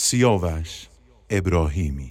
سیاوش ابراهیمی.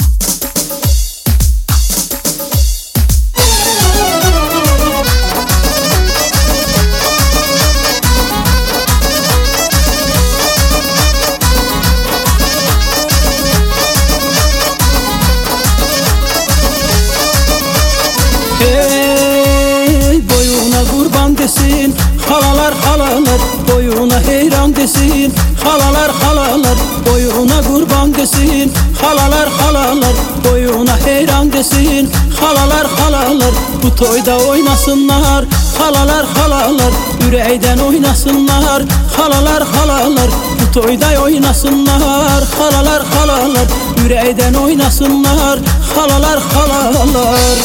Boyuna kurban desin halalar halalar, boyuna heyran desin halalar halalar, boyuna kurban desin halalar halalar, boyuna heyran desin halalar halalar. Bu toyda oynasınlar halalar halalar, yüreğden oynasınlar halalar halalar. Bu toyda oynasınlar halalar halalar, yüreğden oynasınlar halalar halalar.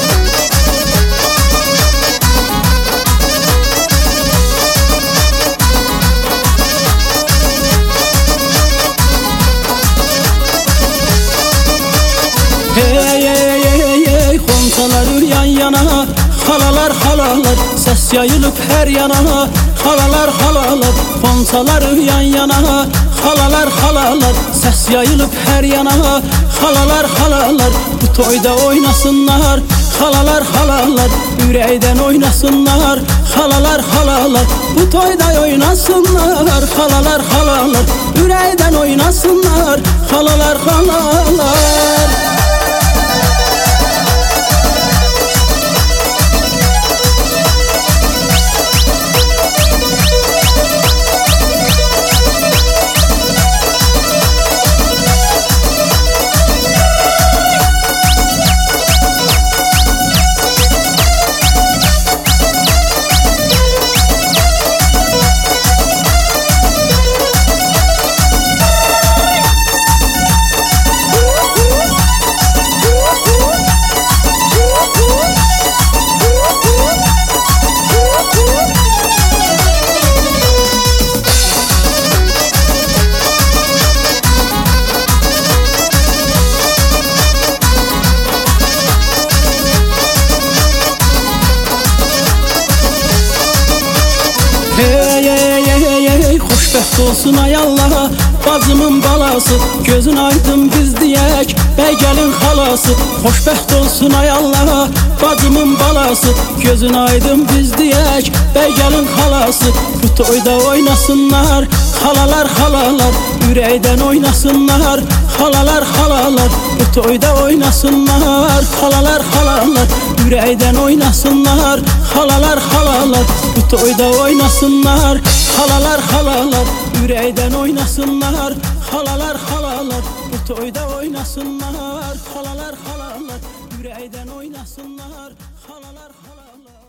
Hey hey hey hey, konsalar yan yana halalar halalar, ses yayılıp her yana halalar halalar. Konsalar yan yana halalar halalar, ses yayılıp her yana halalar halalar. Bu toyda oynasınlar halalar halalar, yüreğden oynasınlar halalar halalar. Bu toyda oynasınlar halalar halalar, yüreğden oynasınlar halalar halalar. Hey hey hey hey, xoşbəxt olsun ay Allah, bacımın balası, gözün aydın biz diyək, bəy gəlin xalası. Xoşbəxt olsun ay Allah, bacımın balası, gözün aydın biz diyək, bəy gəlin xalası. Bu toyda oynasınlar halalar halalar, yüreğden oynasınlar halalar halalar. Bu toyda oynasınlar halalar halalar, yüreğden oynasınlar halalar halalar. Bu toyda oynasınlar halalar halalar, yüreğden oynasınlar halalar halalar. Bu toyda oynasınlar halalar halalar, yüreğden oynasınlar halalar halalar.